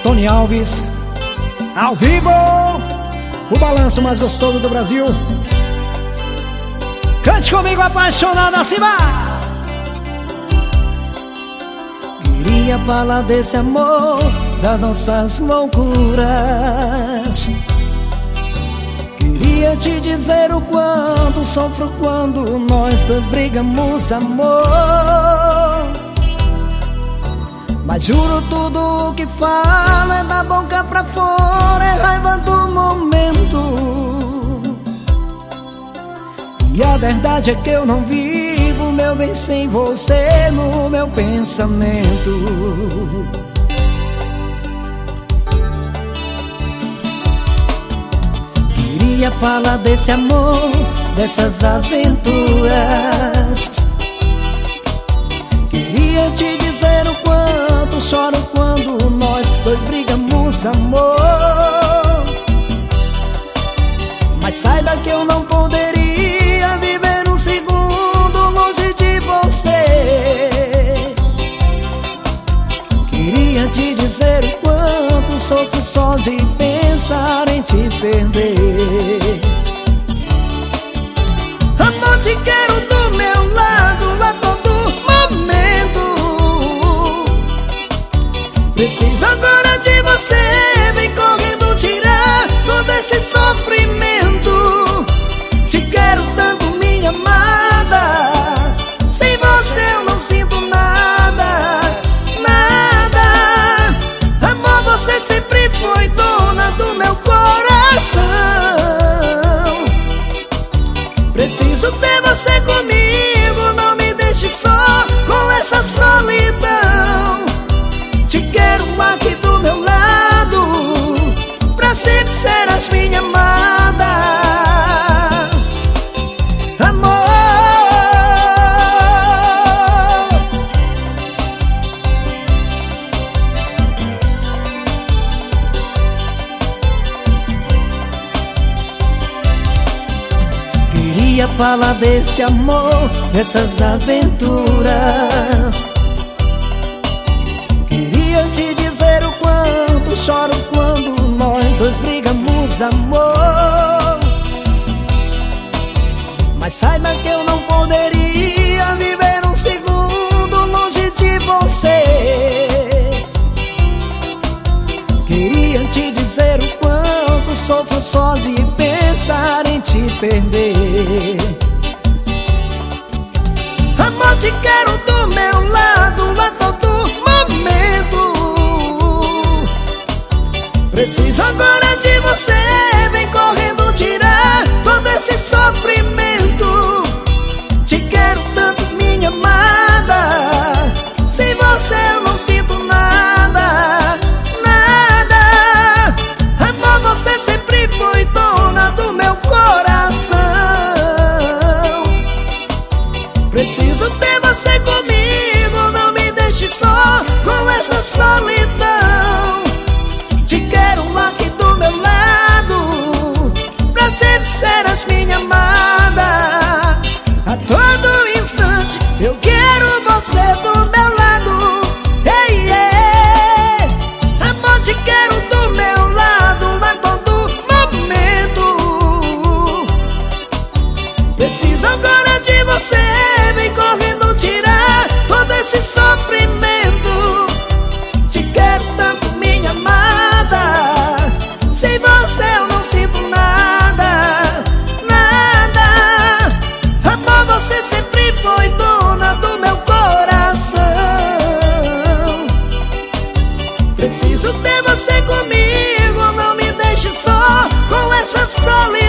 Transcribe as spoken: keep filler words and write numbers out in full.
Tony Alves, ao vivo, o balanço mais gostoso do Brasil. Cante comigo, apaixonada, Simba. Queria falar desse amor, das nossas loucuras. Queria te dizer o quanto sofro quando nós dois brigamos, amor. Mas juro, tudo o que falo é da boca pra fora, é raiva do momento. E a verdade é que eu não vivo, meu bem, sem você no meu pensamento. Queria falar desse amor, dessas aventuras. Queria te dizer o quanto choro quando nós dois brigamos, amor. Mas saiba que eu não poderia viver um segundo longe de você. Queria te dizer o quanto sofro só de pensar em te perder. Amor, te quero do meu lado a todo momento. Preciso agora de você, vem correndo tirar todo esse sofrimento. Te quero tanto, minha amada, sem você eu não sinto nada, nada. Amor, você sempre foi dona do meu coração. Preciso ter você comigo, não me deixe só com essa solidão. Te quero aqui do meu lado, pra sempre serás minha amada. Amor, queria falar desse amor, dessas aventuras. Queria te dizer o quanto choro quando nós dois brigamos, amor. Mas saiba que eu não poderia viver um segundo longe de você. Queria te dizer o quanto sofro só de pensar em te perder. Amor, te quero do meu lado a todo momento. Preciso agora de você, vem correndo tirar todo esse sofrimento. Te quero tanto, minha amada, sem você eu não sinto nada, nada. Amor, você sempre foi dona do meu coração. Preciso ter você comigo, não me deixe só com essa solidão. Te quero aqui do meu lado, pra sempre serás minha amada. A todo instante eu quero você do meu lado. Hey, yeah. Amor, te quero do meu lado a todo momento. Preciso agora de você, vem correndo tirar todo esse sofrimento. Te quero tanto, minha amada, sem você eu não sinto nada, nada. Amor, você sempre foi dona do meu coração. Preciso ter você comigo, não me deixe só com essa solidão.